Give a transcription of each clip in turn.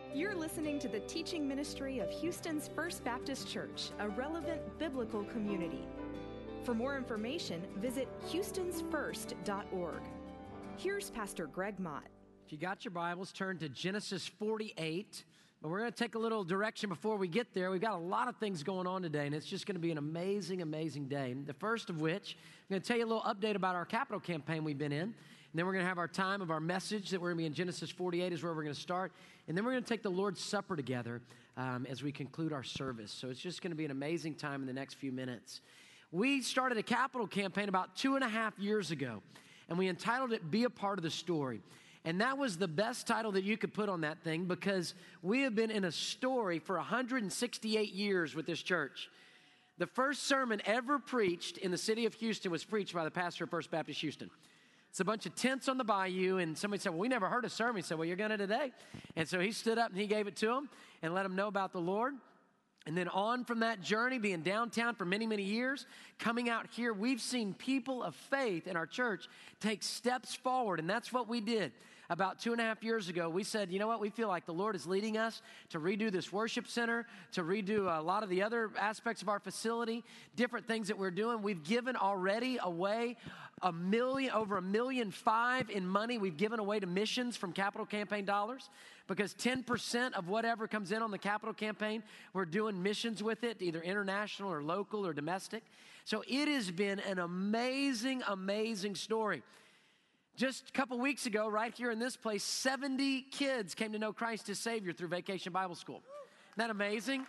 You're listening to the teaching ministry of Houston's First Baptist Church, a relevant biblical community. For more information, visit houstonsfirst.org. Here's Pastor Greg Mott. If you got your Bibles, turn to Genesis 48. But we're going to take a little direction before we get there. We've got a lot of things going on today, and it's just going to be an amazing, amazing day. The first of which, I'm going to tell you a little update about our capital campaign we've been in. And then we're going to have our time of our message that we're going to be in Genesis 48 is where we're going to start. And then we're going to take the Lord's Supper together as we conclude our service. So it's just going to be an amazing time in the next few minutes. We started a capital campaign about 2.5 years ago, and we entitled it, Be a Part of the Story. And that was the best title that you could put on that thing because we have been in a story for 168 years with this church. The first sermon ever preached in the city of Houston was preached by the pastor of First Baptist Houston. It's a bunch of tents on the bayou, and somebody said, well, we never heard a sermon. He said, well, you're going to today. And so he stood up and he gave it to them and let them know about the Lord. And then on from that journey, being downtown for many, many years, coming out here, we've seen people of faith in our church take steps forward. And that's what we did. About 2.5 years ago, we said, you know what? We feel like the Lord is leading us to redo this worship center, to redo a lot of the other aspects of our facility, different things that we're doing. We've given already away over $1.5 million in money. We've given away to missions from capital campaign dollars because 10% of whatever comes in on the capital campaign, we're doing missions with it, either international or local or domestic. So it has been an amazing, amazing story. Just a couple weeks ago, right here in this place, 70 kids came to know Christ as Savior through Vacation Bible School. Isn't that amazing?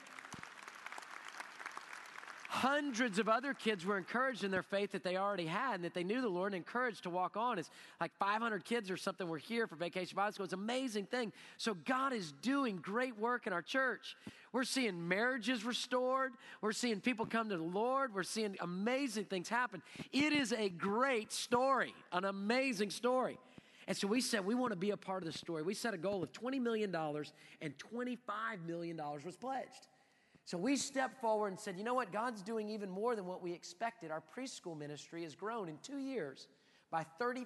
Hundreds of other kids were encouraged in their faith that they already had and that they knew the Lord and encouraged to walk on. It's like 500 kids or something were here for Vacation Bible School. It's an amazing thing. So God is doing great work in our church. We're seeing marriages restored. We're seeing people come to the Lord. We're seeing amazing things happen. It is a great story, an amazing story. And so we said we want to be a part of the story. We set a goal of $20 million and $25 million was pledged. So we stepped forward and said, you know what? God's doing even more than what we expected. Our preschool ministry has grown in 2 years by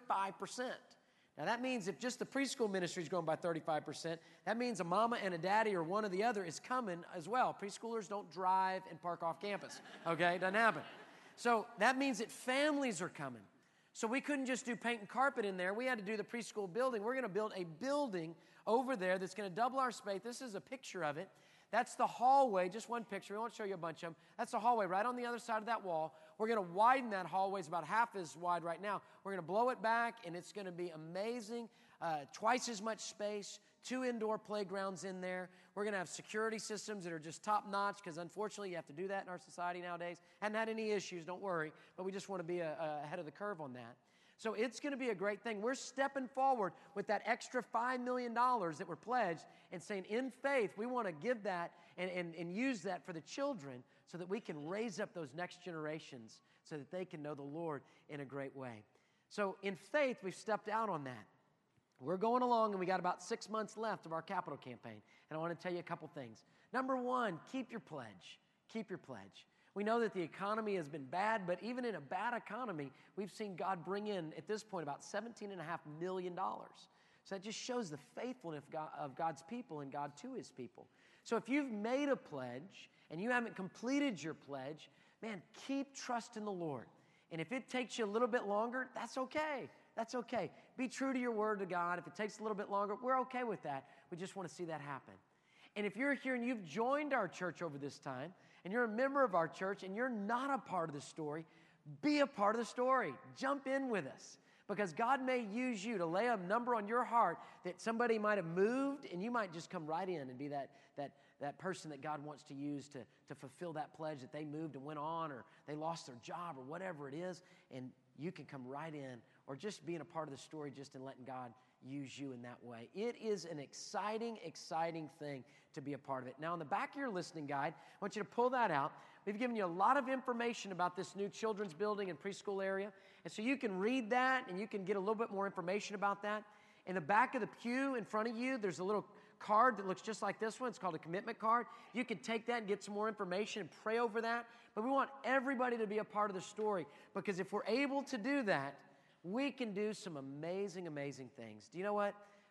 35%. Now that means if just the preschool ministry is growing by 35%, that means a mama and a daddy or one or the other is coming as well. Preschoolers don't drive and park off campus, okay? It doesn't happen. So that means that families are coming. So we couldn't just do paint and carpet in there. We had to do the preschool building. We're going to build a building over there that's going to double our space. This is a picture of it. That's the hallway, just one picture. We won't show you a bunch of them. That's the hallway right on the other side of that wall. We're going to widen that hallway. It's about half as wide right now. We're going to blow it back, and it's going to be amazing. Twice as much space, 2 indoor playgrounds in there. We're going to have security systems that are just top-notch because, unfortunately, you have to do that in our society nowadays. Hadn't had any issues, don't worry, but we just want to be ahead of the curve on that. So it's going to be a great thing. We're stepping forward with that extra $5 million that we're pledged and saying, in faith, we want to give that and use that for the children so that we can raise up those next generations so that they can know the Lord in a great way. So in faith, we've stepped out on that. We're going along, and we got about 6 months left of our capital campaign. And I want to tell you a couple things. Number one, keep your pledge. Keep your pledge. We know that the economy has been bad, but even in a bad economy, we've seen God bring in, at this point, about $17.5 million. So that just shows the faithfulness of God's people and God to His people. So if you've made a pledge and you haven't completed your pledge, man, keep trusting the Lord. And if it takes you a little bit longer, that's okay. That's okay. Be true to your word to God. If it takes a little bit longer, we're okay with that. We just want to see that happen. And if you're here and you've joined our church over this time, and you're a member of our church, and you're not a part of the story, be a part of the story. Jump in with us. Because God may use you to lay a number on your heart that somebody might have moved, and you might just come right in and be that person that God wants to use to fulfill that pledge that they moved and went on, or they lost their job, or whatever it is, and you can come right in, or just being a part of the story just in letting God use you in that way. It is an exciting, exciting thing to be a part of it. Now, on the back of your listening guide, I want you to pull that out. We've given you a lot of information about this new children's building and preschool area, and so you can read that, and you can get a little bit more information about that. In the back of the pew in front of you, there's a little card that looks just like this one. It's called a commitment card. You can take that and get some more information and pray over that. But we want everybody to be a part of the story, because if we're able to do that, we can do some amazing, amazing things. Do you know what?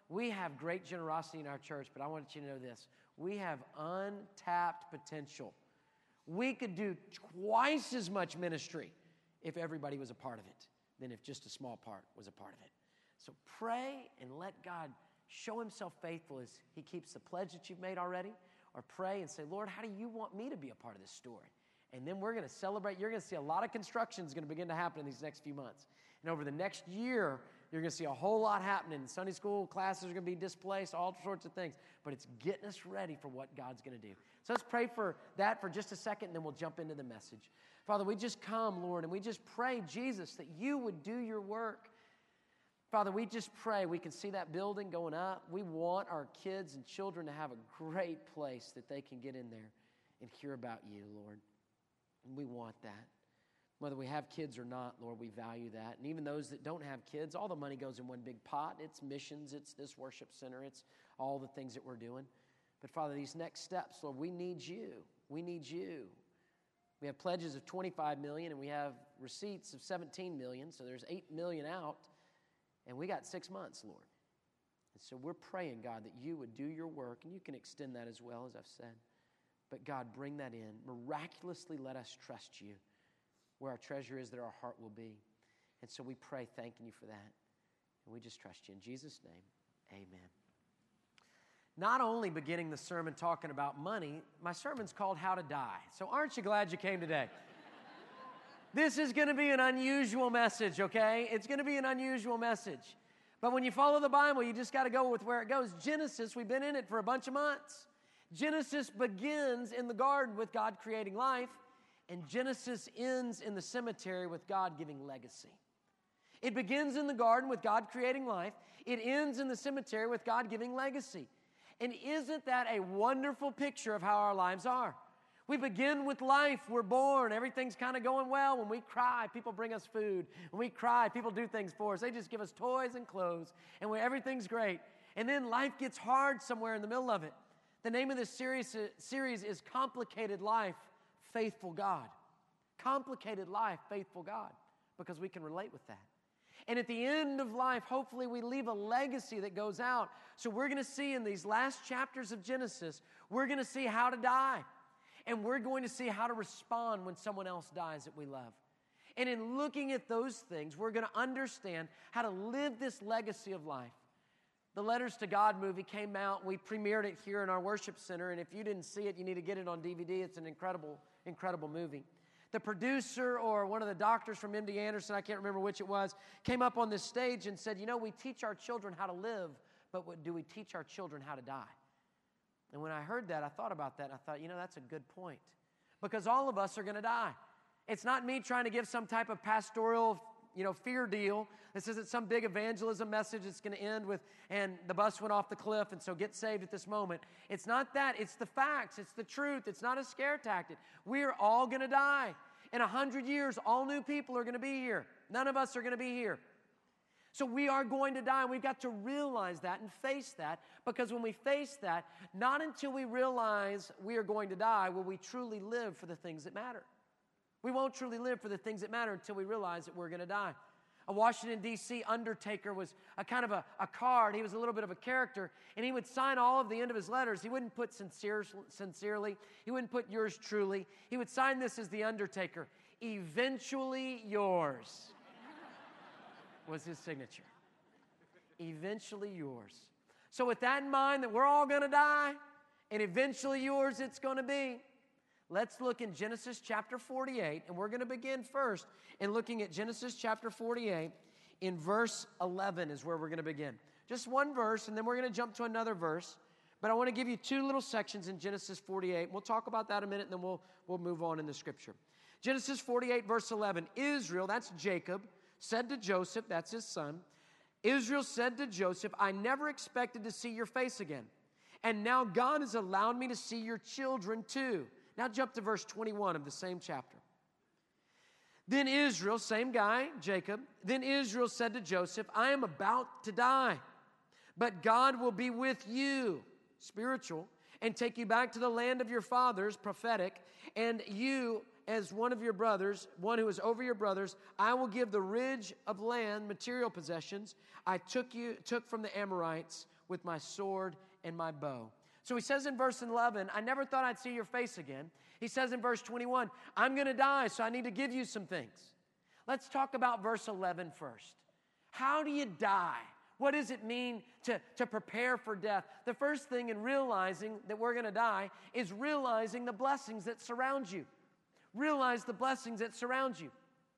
we have great generosity in our church, but I want you to know this. We have untapped potential. We could do twice as much ministry if everybody was a part of it than if just a small part was a part of it. So pray and let God show himself faithful as he keeps the pledge that you've made already, or pray and say, Lord, how do you want me to be a part of this story? And then we're going to celebrate. You're going to see a lot of construction is going to begin to happen in these next few months. And over the next year, you're going to see a whole lot happening. Sunday school classes are going to be displaced, all sorts of things. But it's getting us ready for what God's going to do. So let's pray for that for just a second, and then we'll jump into the message. Father, we just come, Lord, and we just pray, Jesus, that you would do your work. Father, we just pray we can see that building going up. We want our kids and children to have a great place that they can get in there and hear about you, Lord. And we want that. Whether we have kids or not, Lord, we value that. And even those that don't have kids, all the money goes in one big pot. It's missions, it's this worship center, it's all the things that we're doing. But Father, these next steps, Lord, we need you. We need you. We have pledges of $25 million and we have receipts of $17 million, so there's $8 million out. And we got 6 months, Lord. And so we're praying, God, that you would do your work, and you can extend that as well, as I've said. But God, bring that in. Miraculously let us trust you. Where our treasure is, there our heart will be. And so we pray, thanking you for that. And we just trust you. In Jesus' name, amen. Not only beginning the sermon talking about money, my sermon's called How to Die. So aren't you glad you came today? This is going to be an unusual message, okay? It's going to be an unusual message. But when you follow the Bible, you just got to go with where it goes. Genesis, we've been in it for a bunch of months. Genesis begins in the garden with God creating life, and Genesis ends in the cemetery with God giving legacy. It begins in the garden with God creating life. It ends in the cemetery with God giving legacy. And isn't that a wonderful picture of how our lives are? We begin with life. We're born. Everything's kind of going well. When we cry, people bring us food. When we cry, people do things for us. They just give us toys and clothes, and everything's great. And then life gets hard somewhere in the middle of it. The name of this series is Complicated Life, Faithful God. Complicated Life, Faithful God, because we can relate with that. And at the end of life, hopefully we leave a legacy that goes out. So we're going to see in these last chapters of Genesis, we're going to see how to die. And we're going to see how to respond when someone else dies that we love. And in looking at those things, we're going to understand how to live this legacy of life. The Letters to God movie came out. We premiered it here in our worship center. And if you didn't see it, you need to get it on DVD. It's an incredible, incredible movie. The producer or one of the doctors from MD Anderson, I can't remember which it was, came up on this stage and said, you know, we teach our children how to live, but do we teach our children how to die? And when I heard that, I thought about that, and I thought, you know, that's a good point. Because all of us are going to die. It's not me trying to give some type of pastoral, fear deal. This isn't some big evangelism message that's going to end with, and the bus went off the cliff, and so get saved at this moment. It's not that. It's the facts. It's the truth. It's not a scare tactic. We're all going to die. In 100 years, all new people are going to be here. None of us are going to be here. So we are going to die, and we've got to realize that and face that, because when we face that, not until we realize we are going to die will we truly live for the things that matter. We won't truly live for the things that matter until we realize that we're going to die. A Washington, D.C. undertaker was a kind of a card. He was a little bit of a character, and he would sign all of the end of his letters. He wouldn't put sincerely. He wouldn't put yours truly. He would sign this as the undertaker. Eventually yours was his signature. Eventually yours. So with that in mind, that we're all going to die, and eventually yours it's going to be, let's look in Genesis chapter 48, and we're going to begin first in looking at Genesis chapter 48 in verse 11 is where we're going to begin. Just one verse, and then we're going to jump to another verse, but I want to give you two little sections in Genesis 48. We'll talk about that in a minute, and then we'll move on in the scripture. Genesis 48, verse 11, Israel, that's Jacob, said to Joseph, that's his son, Israel said to Joseph, I never expected to see your face again, and now God has allowed me to see your children too. Now jump to verse 21 of the same chapter. Then Israel, same guy, Jacob, then Israel said to Joseph, I am about to die, but God will be with you, spiritual, and take you back to the land of your fathers, prophetic, and you as one of your brothers, one who is over your brothers, I will give the ridge of land, material possessions, I took from the Amorites with my sword and my bow. So he says in verse 11, I never thought I'd see your face again. He says in verse 21, I'm going to die, so I need to give you some things. Let's talk about verse 11 first. How do you die? What does it mean to prepare for death? The first thing in realizing that we're going to die is realizing the blessings that surround you. Realize the blessings that surround you.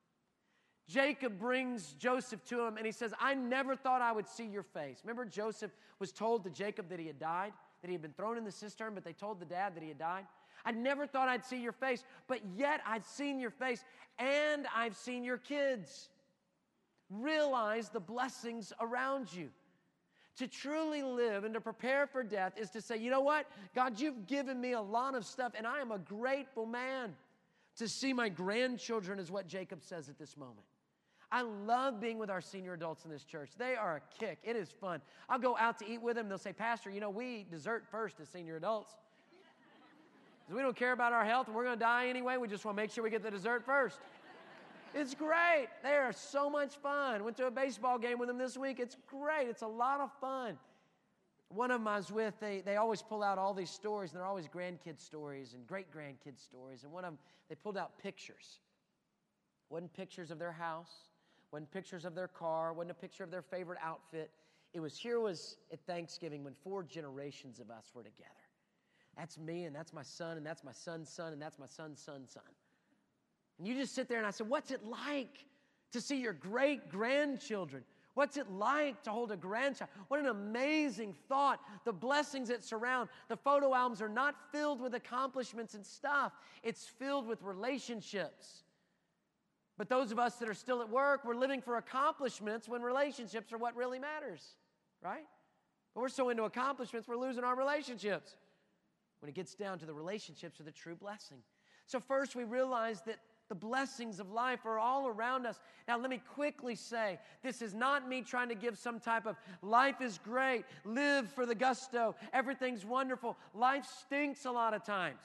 Jacob brings Joseph to him and he says, I never thought I would see your face. Remember, Joseph was told to Jacob that he had died, that he had been thrown in the cistern, but they told the dad that he had died. I never thought I'd see your face, but yet I've seen your face and I've seen your kids. Realize the blessings around you. To truly live and to prepare for death is to say, you know what? God, you've given me a lot of stuff, and I am a grateful man. To see my grandchildren is what Jacob says at this moment. I love being with our senior adults in this church. They are a kick. It is fun. I'll go out to eat with them. They'll say, Pastor, you know, we eat dessert first as senior adults. Because we don't care about our health, and we're going to die anyway. We just want to make sure we get the dessert first. It's great. They are so much fun. Went to a baseball game with them this week. It's great. It's a lot of fun. One of them I was with, they always pull out all these stories, and they're always grandkid stories and great-grandkid stories. And one of them, they pulled out pictures. Wasn't pictures of their house, wasn't pictures of their car, wasn't a picture of their favorite outfit. Here was at Thanksgiving when 4 generations of us were together. That's me, and that's my son, and that's my son's son, and that's my son's son's son. And you just sit there, and I said, what's it like to see your great-grandchildren? What's it like to hold a grandchild? What an amazing thought. The blessings that surround. The photo albums are not filled with accomplishments and stuff. It's filled with relationships. But those of us that are still at work, we're living for accomplishments when relationships are what really matters, right? But we're so into accomplishments, we're losing our relationships. When it gets down to the relationships are the true blessing. So first we realize that the blessings of life are all around us. Now, let me quickly say, this is not me trying to give some type of life is great, live for the gusto, everything's wonderful. Life stinks a lot of times.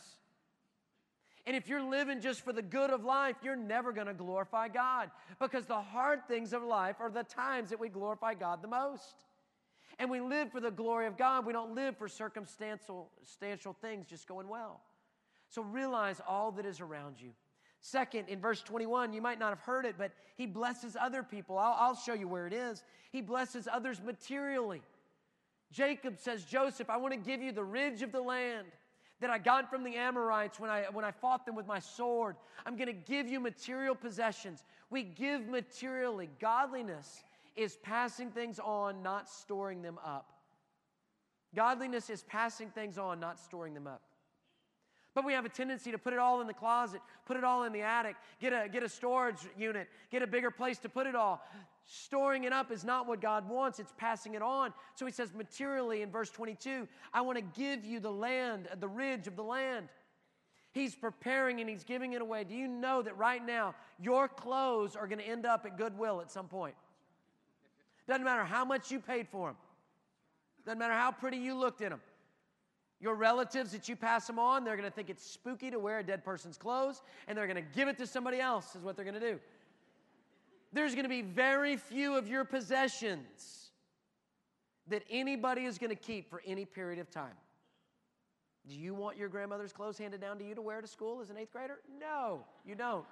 And if you're living just for the good of life, you're never going to glorify God, because the hard things of life are the times that we glorify God the most. And we live for the glory of God. We don't live for circumstantial things just going well. So realize all that is around you. Second, in verse 21, you might not have heard it, but he blesses other people. I'll show you where it is. He blesses others materially. Jacob says, Joseph, I want to give you the ridge of the land that I got from the Amorites when I fought them with my sword. I'm going to give you material possessions. We give materially. Godliness is passing things on, not storing them up. Godliness is passing things on, not storing them up. But we have a tendency to put it all in the closet, put it all in the attic, get a storage unit, get a bigger place to put it all. Storing it up is not what God wants. It's passing it on. So he says materially in verse 22, I want to give you the land, the ridge of the land. He's preparing and he's giving it away. Do you know that right now your clothes are going to end up at Goodwill at some point? Doesn't matter how much you paid for them. Doesn't matter how pretty you looked in them. Your relatives that you pass them on, they're going to think it's spooky to wear a dead person's clothes, and they're going to give it to somebody else is what they're going to do. There's going to be very few of your possessions that anybody is going to keep for any period of time. Do you want your grandmother's clothes handed down to you to wear to school as an 8th grader? No, you don't.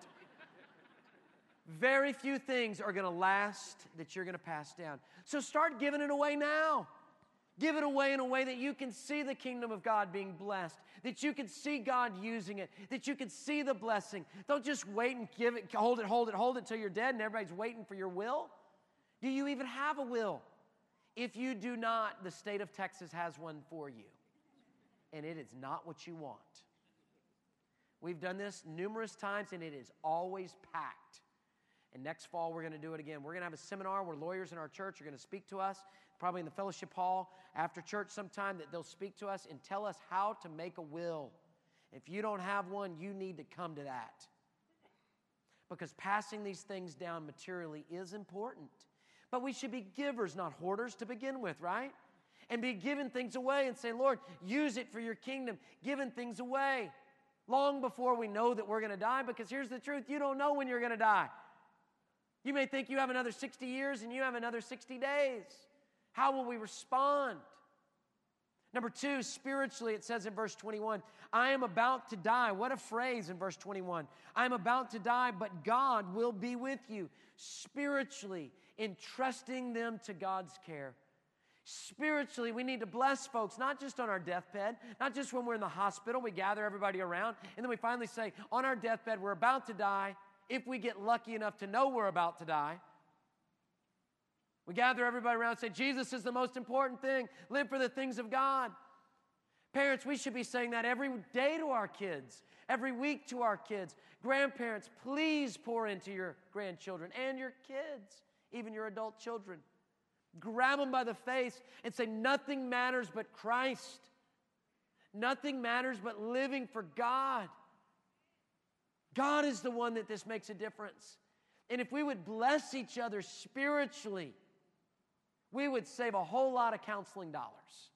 Very few things are going to last that you're going to pass down. So start giving it away now. Give it away in a way that you can see the kingdom of God being blessed, that you can see God using it, that you can see the blessing. Don't just wait and give it, hold it till you're dead and everybody's waiting for your will. Do you even have a will? If you do not, the state of Texas has one for you, and it is not what you want. We've done this numerous times, and it is always packed. And next fall, we're going to do it again. We're going to have a seminar where lawyers in our church are going to speak to us, probably in the fellowship hall after church sometime, that they'll speak to us and tell us how to make a will. If you don't have one, you need to come to that. Because passing these things down materially is important. But we should be givers, not hoarders to begin with, right? And be giving things away and say, Lord, use it for your kingdom, giving things away long before we know that we're going to die. Because here's the truth, you don't know when you're going to die. You may think you have another 60 years and you have another 60 days. How will we respond? Number two, spiritually, it says in verse 21, I am about to die. What a phrase in verse 21. I am about to die, but God will be with you. Spiritually, entrusting them to God's care. Spiritually, we need to bless folks, not just on our deathbed, not just when we're in the hospital, we gather everybody around, and then we finally say, on our deathbed, we're about to die, if we get lucky enough to know we're about to die. We gather everybody around and say, Jesus is the most important thing. Live for the things of God. Parents, we should be saying that every day to our kids, every week to our kids. Grandparents, please pour into your grandchildren and your kids, even your adult children. Grab them by the face and say, nothing matters but Christ. Nothing matters but living for God. God is the one that this makes a difference. And if we would bless each other spiritually, we would save a whole lot of counseling dollars.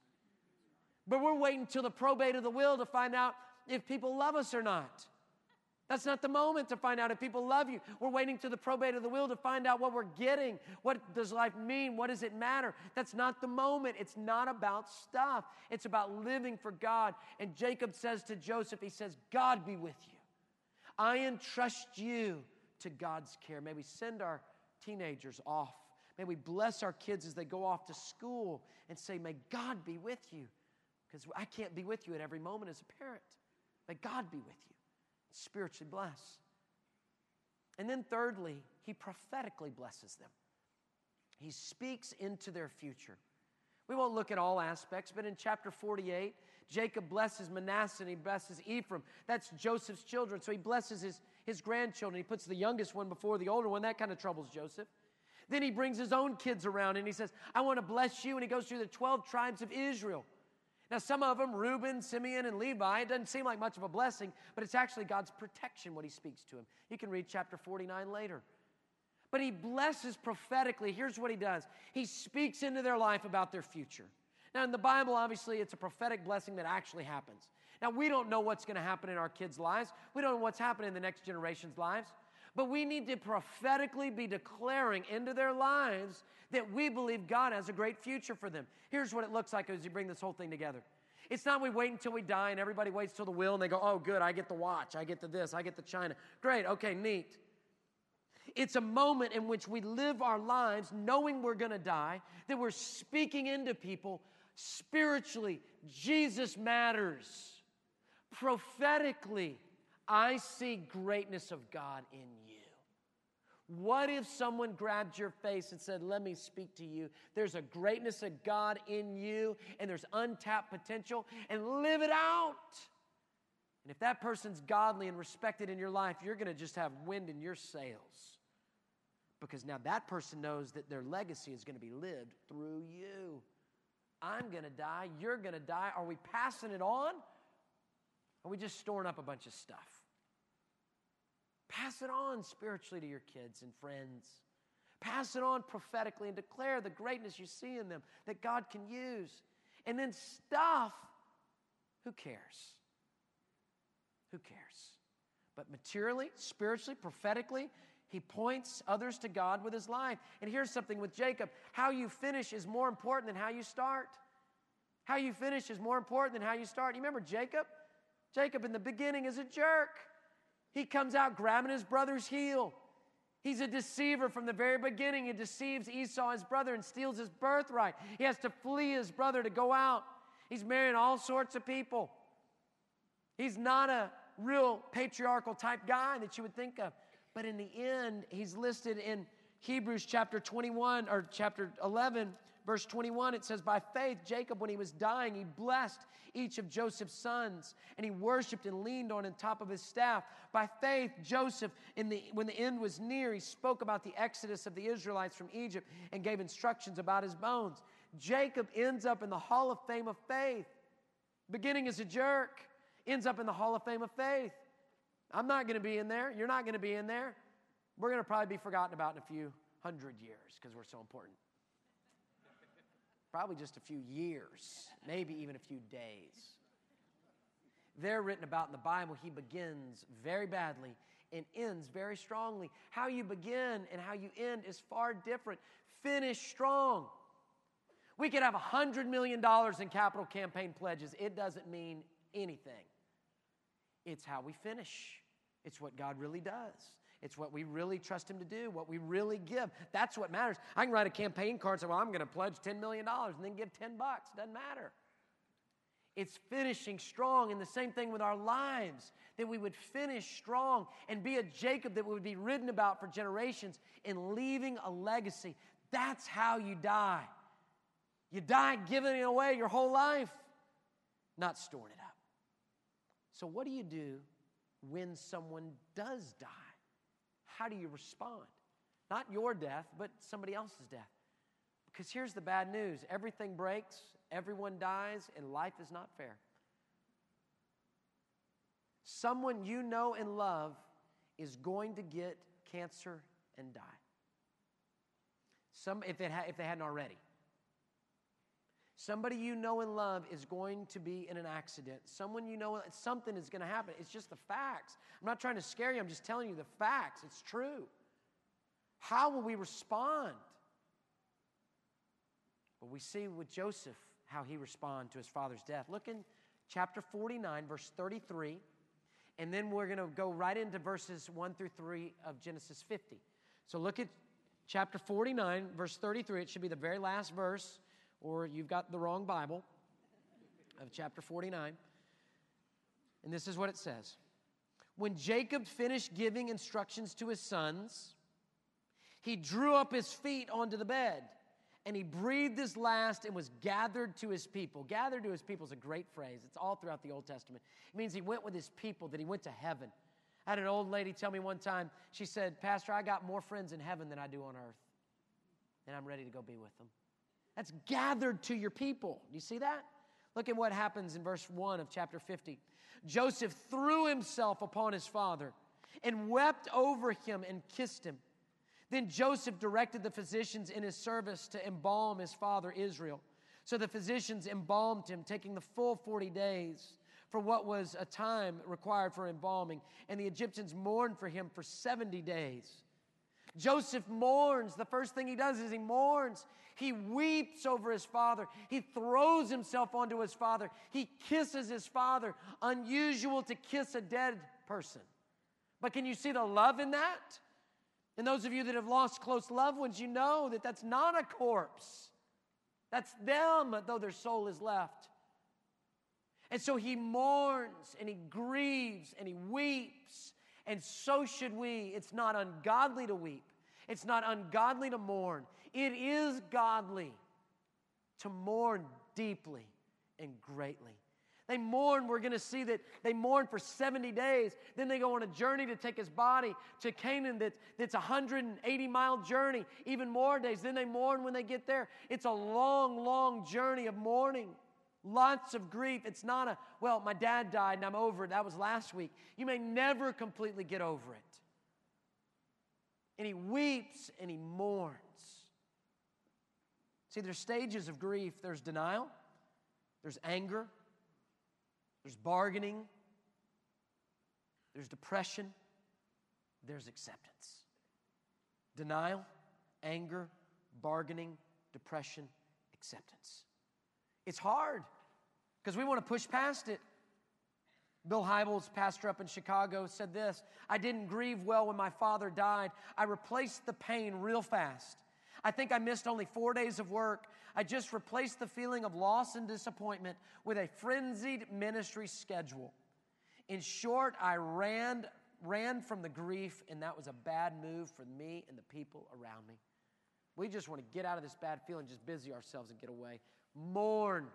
But we're waiting till the probate of the will to find out if people love us or not. That's not the moment to find out if people love you. We're waiting till the probate of the will to find out what we're getting. What does life mean? What does it matter? That's not the moment. It's not about stuff. It's about living for God. And Jacob says to Joseph, he says, God be with you. I entrust you to God's care. May we send our teenagers off. May we bless our kids as they go off to school and say, may God be with you. Because I can't be with you at every moment as a parent. May God be with you. Spiritually bless. And then thirdly, he prophetically blesses them. He speaks into their future. We won't look at all aspects, but in chapter 48, Jacob blesses Manasseh and he blesses Ephraim. That's Joseph's children. So he blesses his grandchildren. He puts the youngest one before the older one. That kind of troubles Joseph. Then he brings his own kids around and he says, I want to bless you. And he goes through the 12 tribes of Israel. Now, some of them, Reuben, Simeon, and Levi, it doesn't seem like much of a blessing, but it's actually God's protection when he speaks to him. You can read chapter 49 later. But he blesses prophetically. Here's what he does. He speaks into their life about their future. Now, in the Bible, obviously, it's a prophetic blessing that actually happens. Now, we don't know what's going to happen in our kids' lives. We don't know what's happening in the next generation's lives. But we need to prophetically be declaring into their lives that we believe God has a great future for them. Here's what it looks like as you bring this whole thing together. It's not we wait until we die and everybody waits till the will and they go, oh, good, I get the watch, I get the this, I get the china. Great, okay, neat. It's a moment in which we live our lives knowing we're going to die, that we're speaking into people spiritually. Jesus matters. Prophetically, I see greatness of God in you. What if someone grabbed your face and said, let me speak to you? There's a greatness of God in you, and there's untapped potential, and live it out. And if that person's godly and respected in your life, you're going to just have wind in your sails. Because now that person knows that their legacy is going to be lived through you. I'm going to die. You're going to die. Are we passing it on? Or are we just storing up a bunch of stuff? Pass it on spiritually to your kids and friends. Pass it on prophetically and declare the greatness you see in them that God can use. And then stuff, who cares? Who cares? But materially, spiritually, prophetically, he points others to God with his life. And here's something with Jacob. How you finish is more important than how you start. How you finish is more important than how you start. You remember Jacob? Jacob in the beginning is a jerk. He comes out grabbing his brother's heel. He's a deceiver from the very beginning. He deceives Esau, his brother, and steals his birthright. He has to flee his brother to go out. He's marrying all sorts of people. He's not a real patriarchal type guy that you would think of. But in the end, he's listed in Hebrews chapter 21 or chapter 11, verse 21. It says, by faith, Jacob, when he was dying, he blessed each of Joseph's sons, and he worshiped and leaned on top of his staff. By faith, Joseph, when the end was near, he spoke about the exodus of the Israelites from Egypt and gave instructions about his bones. Jacob ends up in the Hall of Fame of faith. Beginning as a jerk, ends up in the Hall of Fame of faith. I'm not going to be in there. You're not going to be in there. We're going to probably be forgotten about in a few hundred years because we're so important. Probably just a few years, maybe even a few days. They're written about in the Bible. He begins very badly and ends very strongly. How you begin and how you end is far different. Finish strong. We could have $100 million in capital campaign pledges. It doesn't mean anything. It's how we finish. It's what God really does. It's what we really trust Him to do, what we really give. That's what matters. I can write a campaign card and say, well, I'm going to pledge $10 million and then give $10. Doesn't matter. It's finishing strong. And the same thing with our lives, that we would finish strong and be a Jacob that would be written about for generations and leaving a legacy. That's how you die. You die giving it away your whole life, not storing it up. So what do you do when someone does die? How do you respond? Not your death, but somebody else's death. Because here's the bad news. Everything breaks, everyone dies, and life is not fair. Someone you know and love is going to get cancer and die. If they hadn't already. Somebody you know and love is going to be in an accident. Someone you know, something is going to happen. It's just the facts. I'm not trying to scare you. I'm just telling you the facts. It's true. How will we respond? Well, we see with Joseph how he responded to his father's death. Look in chapter 49, verse 33, and then we're going to go right into verses 1 through 3 of Genesis 50. So look at chapter 49, verse 33. It should be the very last verse, or you've got the wrong Bible, of chapter 49. And this is what it says. When Jacob finished giving instructions to his sons, he drew up his feet onto the bed, and he breathed his last and was gathered to his people. Gathered to his people is a great phrase. It's all throughout the Old Testament. It means he went with his people, that he went to heaven. I had an old lady tell me one time, she said, Pastor, I got more friends in heaven than I do on earth, and I'm ready to go be with them. That's gathered to your people. Do you see that? Look at what happens in verse 1 of chapter 50. Joseph threw himself upon his father and wept over him and kissed him. Then Joseph directed the physicians in his service to embalm his father Israel. So the physicians embalmed him, taking the full 40 days for what was a time required for embalming. And the Egyptians mourned for him for 70 days. Joseph mourns. The first thing he does is he mourns. He weeps over his father. He throws himself onto his father. He kisses his father. Unusual to kiss a dead person. But can you see the love in that? And those of you that have lost close loved ones, you know that that's not a corpse. That's them, though their soul is left. And so he mourns and he grieves and he weeps. And so should we. It's not ungodly to weep. It's not ungodly to mourn. It is godly to mourn deeply and greatly. They mourn, we're going to see that they mourn for 70 days. Then they go on a journey to take his body to Canaan that's a 180-mile journey, even more days. Then they mourn when they get there. It's a long, long journey of mourning. Lots of grief. It's not a, well, my dad died and I'm over it. That was last week. You may never completely get over it. And he weeps and he mourns. See, there's stages of grief. There's denial. There's anger. There's bargaining. There's depression. There's acceptance. Denial, anger, bargaining, depression, acceptance. It's hard because we want to push past it. Bill Hybels, pastor up in Chicago, said this: I didn't grieve well when my father died. I replaced the pain real fast. I think I missed only 4 days of work. I just replaced the feeling of loss and disappointment with a frenzied ministry schedule. In short, I ran from the grief, and that was a bad move for me and the people around me. We just want to get out of this bad feeling, just busy ourselves and get away. Mourn.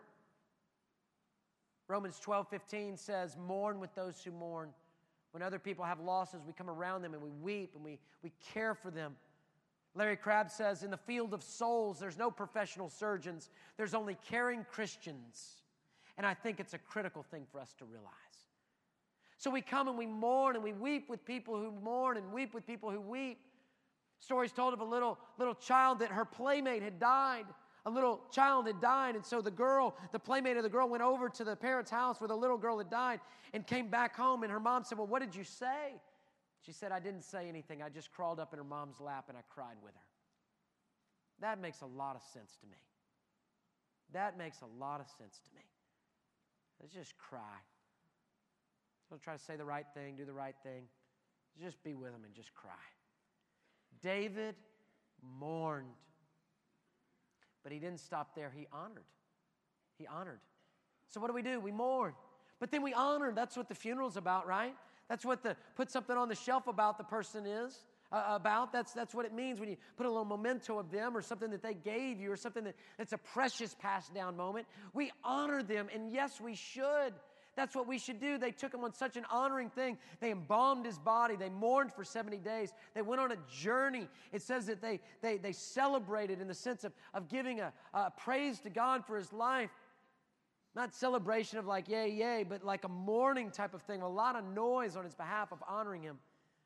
Romans 12:15 says, mourn with those who mourn. When other people have losses, we come around them and we weep and we care for them. Larry Crabb says, in the field of souls, there's no professional surgeons. There's only caring Christians. And I think it's a critical thing for us to realize. So we come and we mourn and we weep with people who mourn and weep with people who weep. Stories told of a little child that her playmate had died. A little child had died, and so the playmate of the girl went over to the parents' house where the little girl had died and came back home, and her mom said, well, what did you say? She said, I didn't say anything. I just crawled up in her mom's lap and I cried with her. That makes a lot of sense to me. That makes a lot of sense to me. Let's just cry. Don't try to say the right thing, do the right thing. Just be with them and just cry. David mourned. But he didn't stop there. He honored. He honored. So what do? We mourn. But then we honor. That's what the funeral's about, right? That's what the put something on the shelf about the person is. About. That's what it means when you put a little memento of them or something that they gave you or something that's a precious passed down moment. We honor them, and yes, we should. That's what we should do. They took him on such an honoring thing. They embalmed his body. They mourned for 70 days. They went on a journey. It says that they celebrated in the sense of giving a praise to God for his life. Not celebration of like, yay, yay, but like a mourning type of thing. A lot of noise on his behalf of honoring him.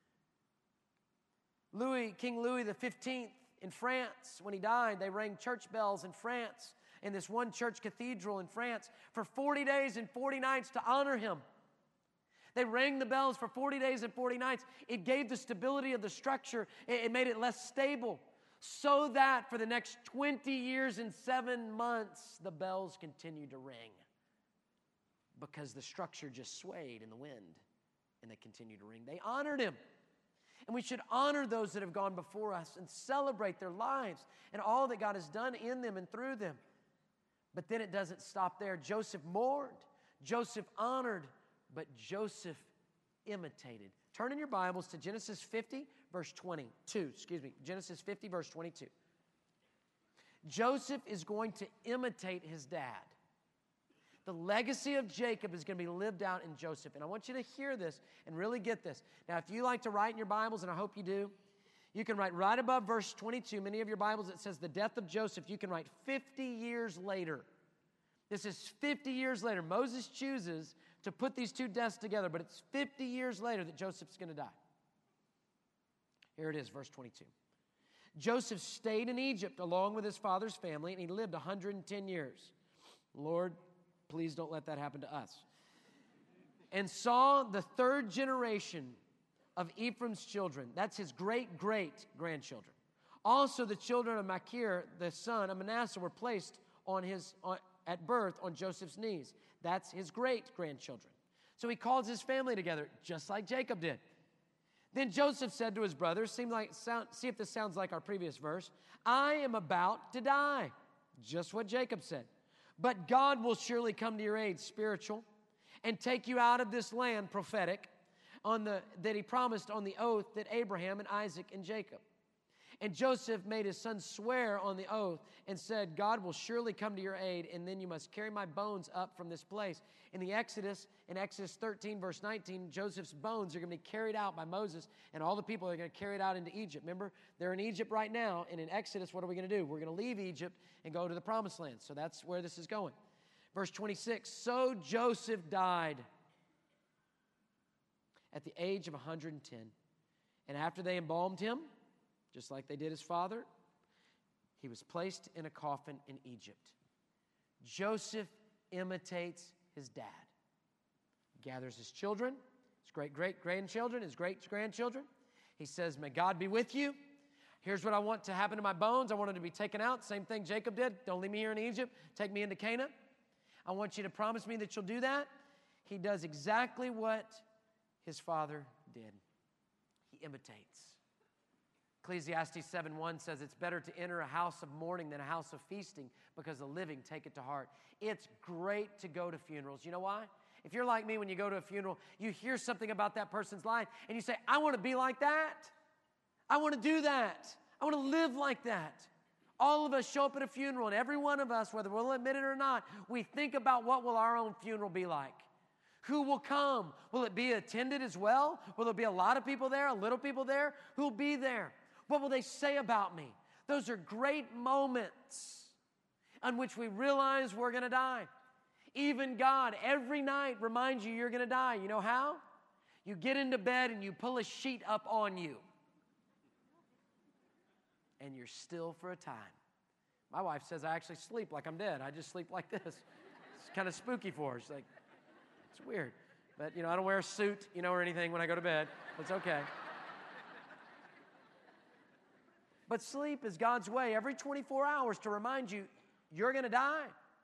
King Louis XV in France, when he died, they rang church bells in France, in this one church cathedral in France, for 40 days and 40 nights to honor him. They rang the bells for 40 days and 40 nights. It gave the stability of the structure. It made it less stable, so that for the next 20 years and 7 months, the bells continued to ring because the structure just swayed in the wind, and they continued to ring. They honored him. And we should honor those that have gone before us and celebrate their lives and all that God has done in them and through them. But then it doesn't stop there. Joseph mourned. Joseph honored, but Joseph imitated. Turn in your Bibles to Genesis 50, verse 22. Genesis 50, verse 22. Joseph is going to imitate his dad. The legacy of Jacob is going to be lived out in Joseph. And I want you to hear this and really get this. Now, if you like to write in your Bibles, and I hope you do, you can write right above verse 22. Many of your Bibles, it says the death of Joseph. You can write 50 years later. This is 50 years later. Moses chooses to put these two deaths together, but it's 50 years later that Joseph's going to die. Here it is, verse 22. Joseph stayed in Egypt along with his father's family, and he lived 110 years. Lord, please don't let that happen to us. And saw the third generation of Ephraim's children. That's his great-great-grandchildren. Also the children of Machir, the son of Manasseh, were placed at birth on Joseph's knees. That's his great-grandchildren. So he calls his family together, just like Jacob did. Then Joseph said to his brothers, see if this sounds like our previous verse, I am about to die. Just what Jacob said. But God will surely come to your aid, spiritual, and take you out of this land, prophetic, that he promised on the oath that Abraham and Isaac and Jacob. And Joseph made his son swear on the oath and said, God will surely come to your aid, and then you must carry my bones up from this place. In Exodus 13, verse 19, Joseph's bones are going to be carried out by Moses, and all the people are going to carry it out into Egypt. Remember, they're in Egypt right now, and in Exodus, what are we going to do? We're going to leave Egypt and go to the promised land. So that's where this is going. Verse 26, so Joseph died at the age of 110. And after they embalmed him, just like they did his father, he was placed in a coffin in Egypt. Joseph imitates his dad. He gathers his children, his great-great-grandchildren, his great-grandchildren. He says, may God be with you. Here's what I want to happen to my bones. I want them to be taken out. Same thing Jacob did. Don't leave me here in Egypt. Take me into Canaan. I want you to promise me that you'll do that. He does exactly what his father did. He imitates. Ecclesiastes 7:1 says it's better to enter a house of mourning than a house of feasting because the living take it to heart. It's great to go to funerals. You know why? If you're like me, when you go to a funeral, you hear something about that person's life and you say, I want to be like that. I want to do that. I want to live like that. All of us show up at a funeral, and every one of us, whether we'll admit it or not, we think about what will our own funeral be like. Who will come? Will it be attended as well? Will there be a lot of people there, a little people there? Who will be there? What will they say about me? Those are great moments on which we realize we're going to die. Even God, every night, reminds you you're going to die. You know how? You get into bed and you pull a sheet up on you. And you're still for a time. My wife says I actually sleep like I'm dead. I just sleep like this. It's kind of spooky for her. She's like, it's weird. But, I don't wear a suit, or anything when I go to bed. It's okay. But sleep is God's way every 24 hours to remind you, you're going to die.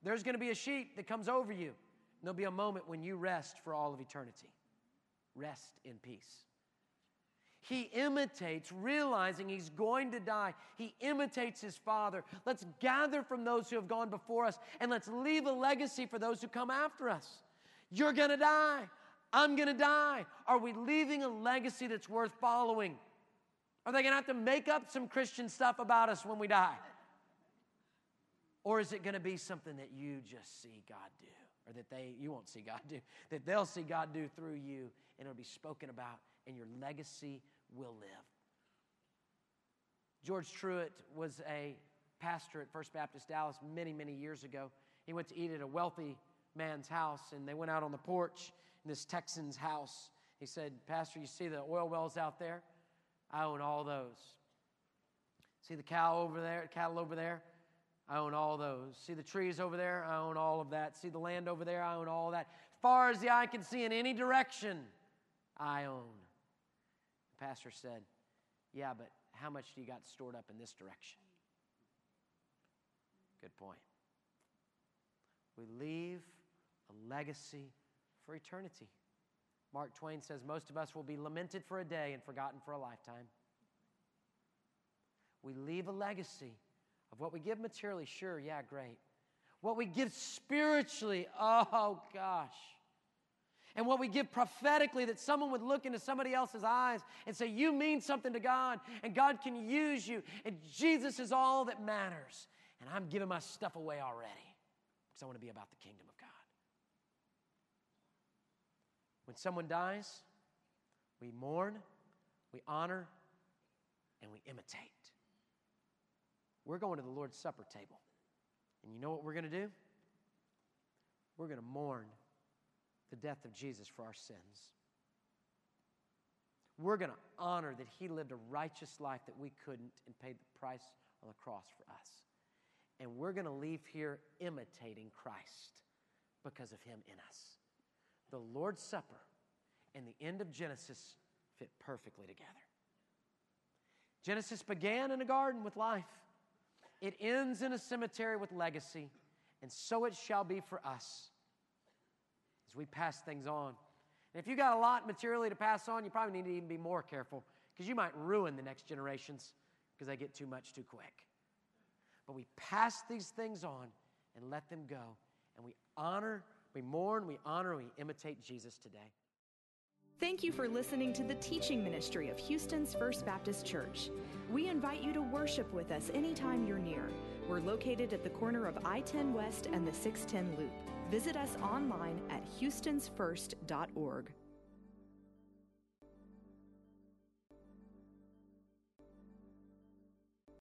There's going to be a sheet that comes over you. And there'll be a moment when you rest for all of eternity. Rest in peace. He imitates, realizing he's going to die. He imitates his Father. Let's gather from those who have gone before us, and let's leave a legacy for those who come after us. You're going to die. I'm going to die. Are we leaving a legacy that's worth following? Are they going to have to make up some Christian stuff about us when we die? Or is it going to be something that you just see God do? Or that you won't see God do, that they'll see God do through you, and it'll be spoken about, and your legacy will live. George Truett was a pastor at First Baptist Dallas many, many years ago. He went to eat at a wealthy man's house, and they went out on the porch in this Texan's house. He said, "Pastor, you see the oil wells out there? I own all those. See the cattle over there? I own all those. See the trees over there? I own all of that. See the land over there? I own all of that. As far as the eye can see in any direction, I own." The pastor said, "Yeah, but how much do you got stored up in this direction?" Good point. We leave a legacy for eternity. Mark Twain says most of us will be lamented for a day and forgotten for a lifetime. We leave a legacy of what we give materially, sure, yeah, great. What we give spiritually, oh gosh. And what we give prophetically, that someone would look into somebody else's eyes and say, you mean something to God, and God can use you, and Jesus is all that matters. And I'm giving my stuff away already because I want to be about the kingdom of God. When someone dies, we mourn, we honor, and we imitate. We're going to the Lord's Supper table. And you know what we're going to do? We're going to mourn the death of Jesus for our sins. We're going to honor that he lived a righteous life that we couldn't and paid the price on the cross for us. And we're going to leave here imitating Christ because of him in us. The Lord's Supper and the end of Genesis fit perfectly together. Genesis began in a garden with life. It ends in a cemetery with legacy, and so it shall be for us as we pass things on. And if you got a lot materially to pass on, you probably need to even be more careful because you might ruin the next generations because they get too much too quick. But we pass these things on and let them go, and we honor, we mourn, we honor, we imitate Jesus today. Thank you for listening to the teaching ministry of Houston's First Baptist Church. We invite you to worship with us anytime you're near. We're located at the corner of I-10 West and the 610 Loop. Visit us online at houstonsfirst.org.